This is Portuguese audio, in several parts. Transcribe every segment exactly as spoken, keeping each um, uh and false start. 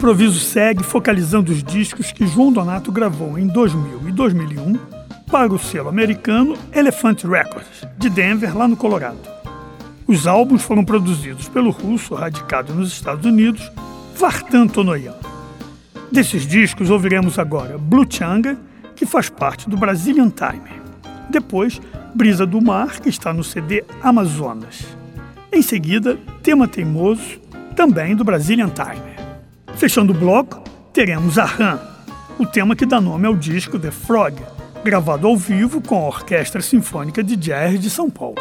improviso segue focalizando os discos que João Donato gravou em dois mil e dois mil e um para o selo americano Elephant Records, de Denver, lá no Colorado. Os álbuns foram produzidos pelo russo radicado nos Estados Unidos, Vartan Tonoyan. Desses discos ouviremos agora Blue Changa, que faz parte do Brazilian Time. Depois, Brisa do Mar, que está no C D Amazonas. Em seguida, Tema Teimoso, também do Brazilian Time. Fechando o bloco, teremos Aham, o tema que dá nome ao disco The Frog, gravado ao vivo com a Orquestra Sinfônica de Jazz de São Paulo.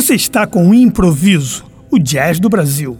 Você está com o Improviso, o jazz do Brasil.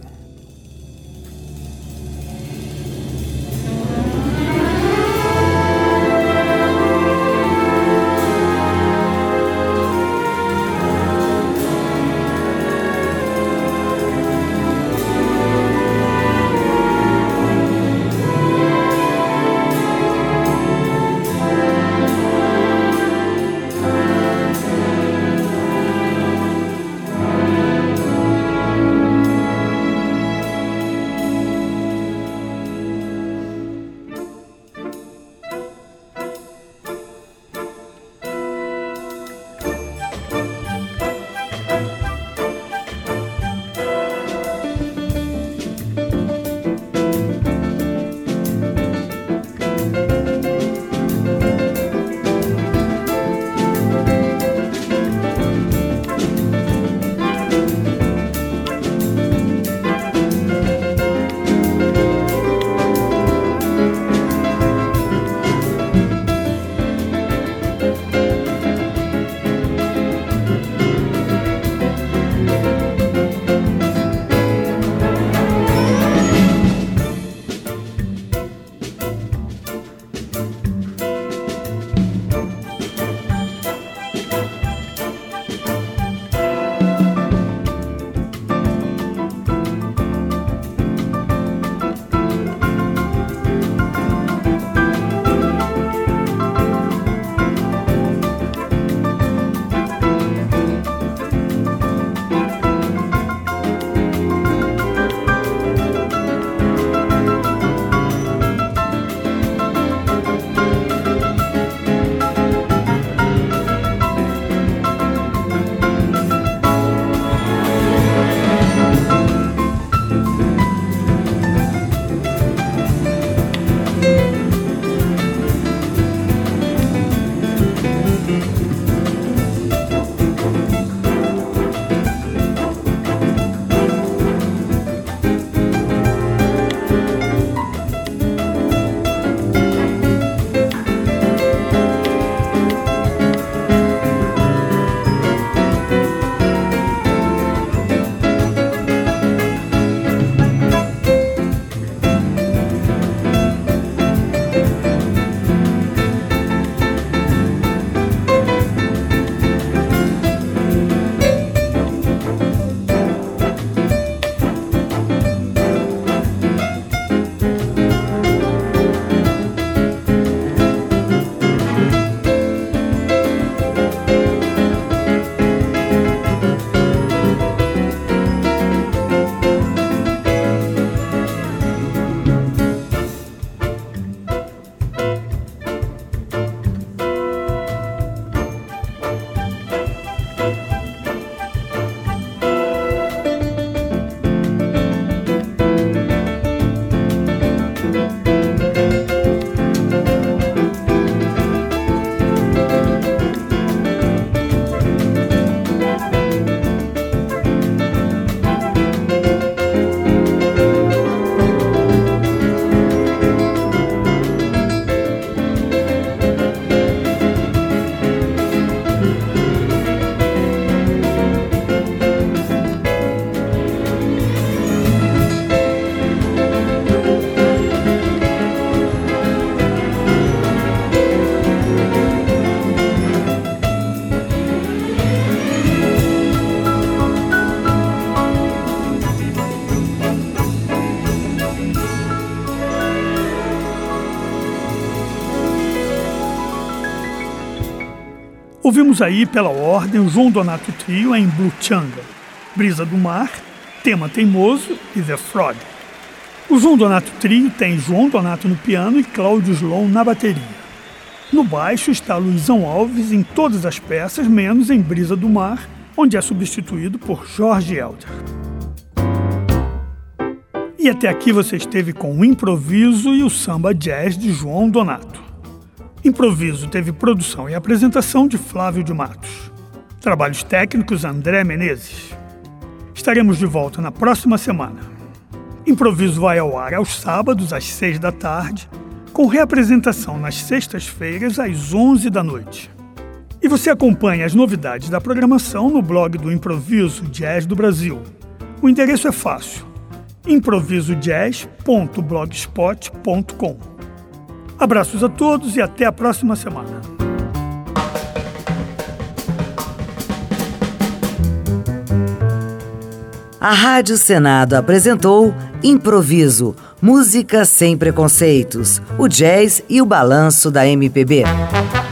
Ouvimos aí, pela ordem, o João Donato Trio em Blue Changa, Brisa do Mar, Tema Teimoso e The Frog. O João Donato Trio tem João Donato no piano e Cláudio Slon na bateria. No baixo está Luizão Alves em todas as peças, menos em Brisa do Mar, onde é substituído por Jorge Helder. E até aqui você esteve com o Improviso e o Samba Jazz de João Donato. Improviso teve produção e apresentação de Flávio de Matos. Trabalhos técnicos André Menezes. Estaremos de volta na próxima semana. Improviso vai ao ar aos sábados às seis da tarde, com reapresentação nas sextas-feiras às onze da noite. E você acompanha as novidades da programação no blog do Improviso Jazz do Brasil. O endereço é fácil: improviso jazz ponto blogspot ponto com. Abraços a todos e até a próxima semana. A Rádio Senado apresentou Improviso, música sem preconceitos, o jazz e o balanço da M P B.